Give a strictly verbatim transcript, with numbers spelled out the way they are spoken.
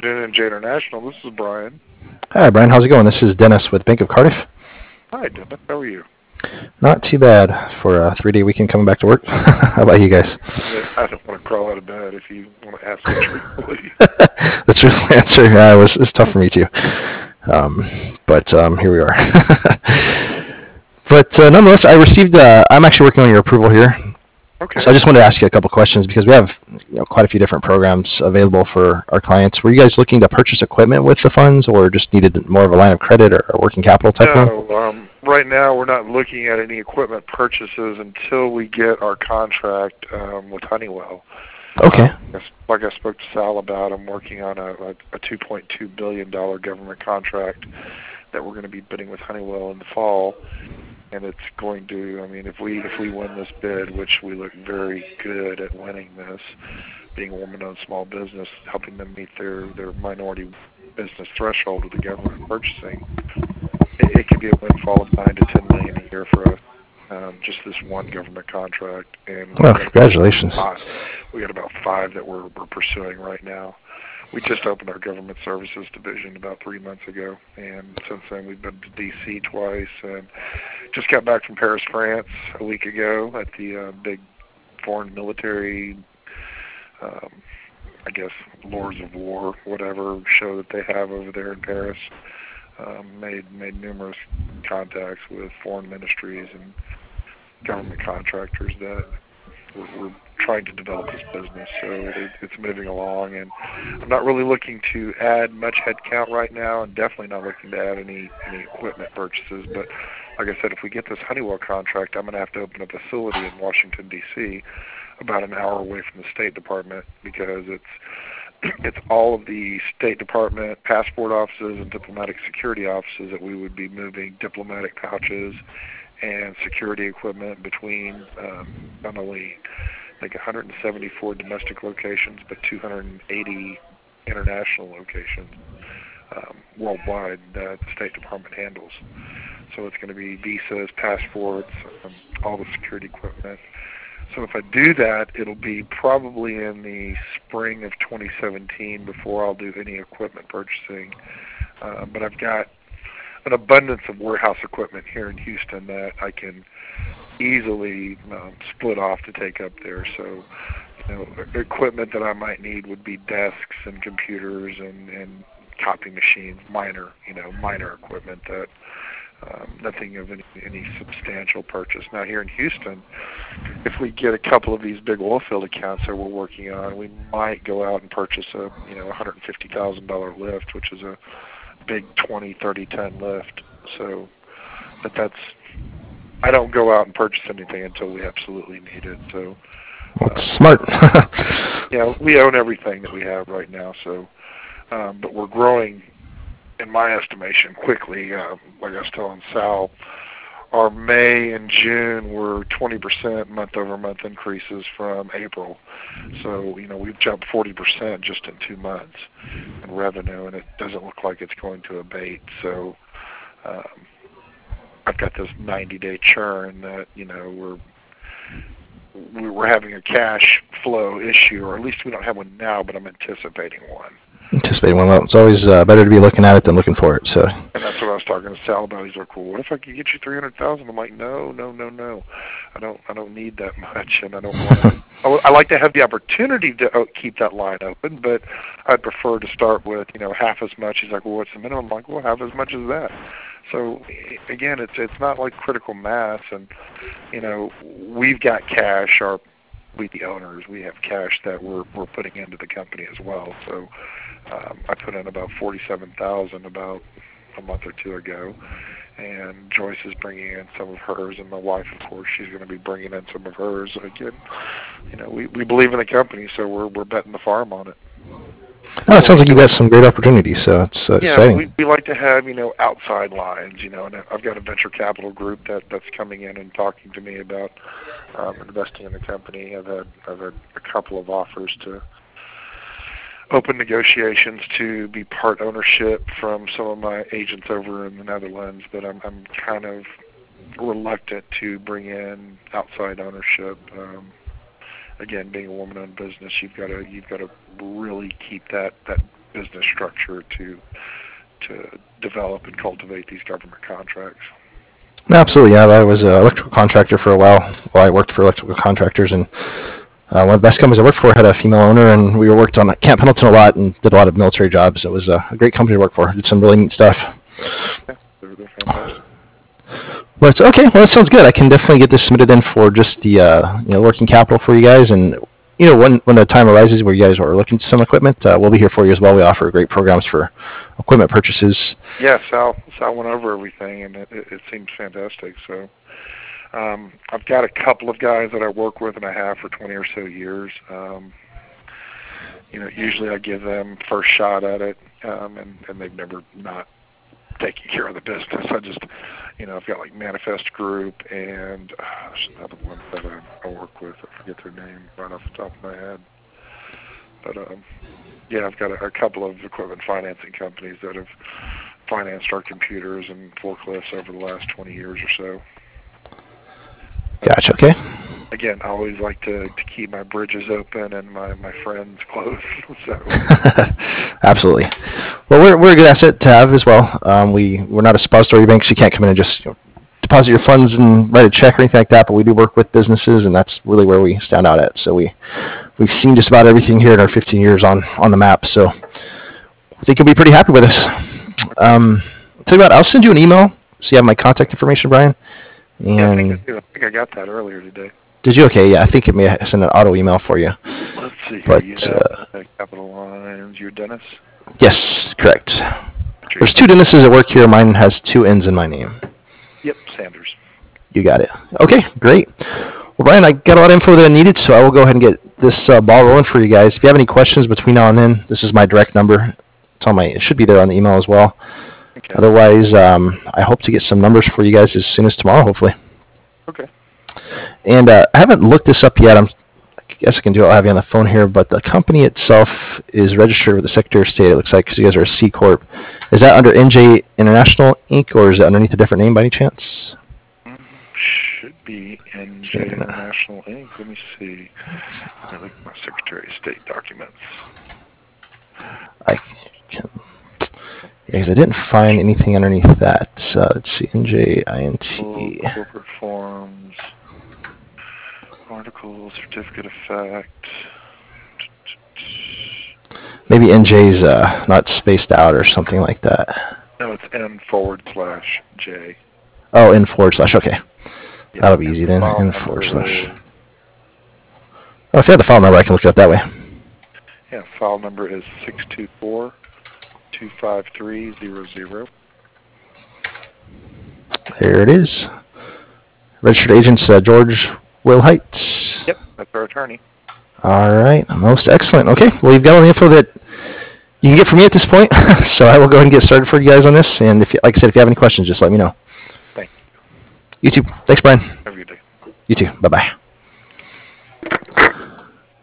afternoon, N J International. This is Brian. Hi, Brian. How's it going? This is Dennis with Bank of Cardiff. Hi, Dennis. How are you? Not too bad for a three-day weekend coming back to work. How about you guys? I don't want to crawl out of bed if you want to ask me truthfully. The truthful answer uh, was it's tough for me too, um, but um, here we are. But uh, nonetheless, I received. Uh, I'm actually working on your approval here, Okay. so I just wanted to ask you a couple questions because we have you know, quite a few different programs available for our clients. Were you guys looking to purchase equipment with the funds, or just needed more of a line of credit or a working capital type loan? No, um, right now we're not looking at any equipment purchases until we get our contract um, with Honeywell. Okay. Um, like I spoke to Sal about, I'm working on a, a, a two point two billion dollars government contract that we're going to be bidding with Honeywell in the fall. And it's going to, I mean, if we if we win this bid, which we look very good at winning this, being a woman-owned small business, helping them meet their, their minority business threshold with the government purchasing, it, it could be a windfall of nine to ten million a year for us, um, just this one government contract. And Well, congratulations. Five, we got about five that we're we're pursuing right now. We just opened our government services division about three months ago, and since then we've been to D C twice, and just got back from Paris, France a week ago at the uh, big foreign military, um, I guess, Lords of War, whatever show that they have over there in Paris. Um, made made numerous contacts with foreign ministries and government contractors that we're, we're trying to develop this business. So it, it's moving along, and I'm not really looking to add much headcount right now, and definitely not looking to add any any equipment purchases. But like I said, if we get this Honeywell contract, I'm going to have to open a facility in Washington, D C, about an hour away from the State Department, because it's it's all of the State Department passport offices and diplomatic security offices that we would be moving diplomatic pouches and security equipment between um, not only like one hundred seventy-four domestic locations, but two hundred eighty international locations um, worldwide that the State Department handles. So it's going to be visas, passports, um, all the security equipment. So if I do that, it'll be probably in the spring of twenty seventeen before I'll do any equipment purchasing. Uh, but I've got an abundance of warehouse equipment here in Houston that I can easily um, split off to take up there. So, you know, equipment that I might need would be desks and computers and, and copy machines, minor, you know, minor equipment that um, nothing of any, any substantial purchase. Now here in Houston, if we get a couple of these big oil field accounts that we're working on, we might go out and purchase a, you know, one hundred fifty thousand dollars lift, which is a big twenty, thirty ton lift. So, but that's, I don't go out and purchase anything until we absolutely need it. So, That's smart. yeah, we own everything that we have right now. So, um, but we're growing, in my estimation, quickly. Uh, like I was telling Sal, our May and June were twenty percent month-over-month increases from April. So, you know, we've jumped forty percent just in two months in revenue, and it doesn't look like it's going to abate. So, um, I've got this ninety-day churn that, you know, we're we're having a cash flow issue, or at least we don't have one now, but I'm anticipating one. Anticipating one. Well, it's always uh, better to be looking at it than looking for it. So. And that's what I was talking to Sal about. He's like, "Well, what if I could get you three hundred thousand?" I'm like, "No, no, no, no. I don't. I don't need that much, and I don't want to. I, I like to have the opportunity to keep that line open, but I'd prefer to start with, you know, half as much." He's like, "Well, what's the minimum?" I'm like, "Well, half as much as that." So again, it's it's not like critical mass, and you know, we've got cash. Our we the owners, we have cash that we're we're putting into the company as well. So. Um, I put in about forty-seven thousand about a month or two ago, and Joyce is bringing in some of hers, and my wife, of course, she's going to be bringing in some of hers. Again, you know, we, we believe in the company, so we're we're betting the farm on it. Oh, it sounds like you got some great opportunities, so it's uh, yeah, exciting. We, we like to have, you know, outside lines, you know, and I've got a venture capital group that, that's coming in and talking to me about um, investing in the company. I've had I've had a couple of offers to open negotiations to be part ownership from some of my agents over in the Netherlands, but I'm I'm kind of reluctant to bring in outside ownership. Um, again, being a woman-owned business, you've got to you've got to really keep that that business structure to to develop and cultivate these government contracts. No, absolutely. Yeah, I was an electrical contractor for a while. Well, I worked for electrical contractors, and uh, one of the best companies I worked for had a female owner, and we worked on Camp Pendleton a lot and did a lot of military jobs. It was a, a great company to work for. Did some really neat stuff. Yeah, they're, they're fantastic. But okay, well, that sounds good. I can definitely get this submitted in for just the uh, you know working capital for you guys, and you know when when the time arises where you guys are looking to some equipment, uh, we'll be here for you as well. We offer great programs for equipment purchases. Yeah, Sal, Sal went over everything, and it, it, it seems fantastic. So um, I've got a couple of guys that I work with, and I have for twenty or so years. Um, you know, usually I give them first shot at it, um, and, and they've never not taking care of the business. I just, you know, I've got like Manifest Group and uh, there's another one that I, I work with. I forget their name right off the top of my head. But um, yeah, I've got a, a couple of equipment financing companies that have financed our computers and forklifts over the last twenty years or so. Gotcha. Okay. Again, I always like to, to keep my bridges open and my, my friends close. So. Absolutely. Well, we're we're a good asset to have as well. Um, we we're not a depository bank, so you can't come in and just you know, deposit your funds and write a check or anything like that. But we do work with businesses, and that's really where we stand out at. So we we've seen just about everything here in our fifteen years on on the map. So I think you'll be pretty happy with us. Um, I'll tell you what, I'll send you an email so you have my contact information, Brian. And yeah, I think, I, I think I got that earlier today. Did you? Okay, yeah, I think it may send an auto email for you. Let's see. But, you uh, have Capital Lines. You're Dennis? Yes, correct. There's two Dennises that work here. Mine has two N's in my name. Yep, Sanders. You got it. Okay, great. Well, Brian, I got a lot of info that I needed, so I will go ahead and get this uh, ball rolling for you guys. If you have any questions between now and then, this is my direct number. It's on my. It should be there on the email as well. Okay. Otherwise, um, I hope to get some numbers for you guys as soon as tomorrow, hopefully. Okay. And uh, I haven't looked this up yet. I'm, I guess I can do it. I'll have you on the phone here. But the company itself is registered with the Secretary of State, it looks like, because you guys are a C Corp. Is that under N J International Incorporated, or is it underneath a different name by any chance? Should be N J International Incorporated. Let me see. Let me look at my Secretary of State documents. I can... Yeah, because I didn't find anything underneath that. Uh, let's see, N J I N T. Corporate forms, articles, certificate of fact. Maybe N J's uh, not spaced out or something like that. No, it's N forward slash J. Oh, N forward slash, okay. Yeah, that'll be easy then, N forward slash. Oh, if you have the file number, I can look it up that way. Yeah, file number is six two four, two five three zero zero. There it is. Registered agent's uh, George Will Heights. Yep, that's our attorney. All right, most excellent. Okay, well, you've got all the info that you can get from me at this point, so I will go ahead and get started for you guys on this. And if, you, like I said, if you have any questions, just let me know. Thank you. You too. Thanks, Brian. Have a good day. You too. Bye-bye.